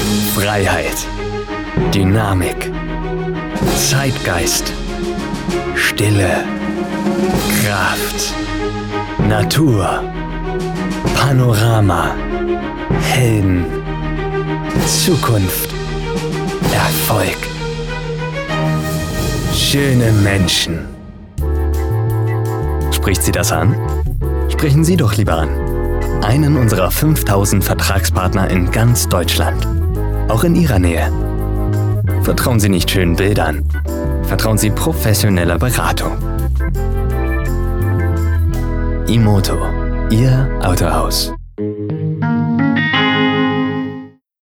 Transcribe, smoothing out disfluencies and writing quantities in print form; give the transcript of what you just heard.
Freiheit, Dynamik, Zeitgeist, Stille, Kraft, Natur, Panorama, Helden, Zukunft, Erfolg, schöne Menschen. Spricht Sie das an? Sprechen Sie doch lieber an. Einen unserer 5000 Vertragspartner in ganz Deutschland. Auch in Ihrer Nähe. Vertrauen Sie nicht schönen Bildern. Vertrauen Sie professioneller Beratung. Imoto, Ihr Autohaus.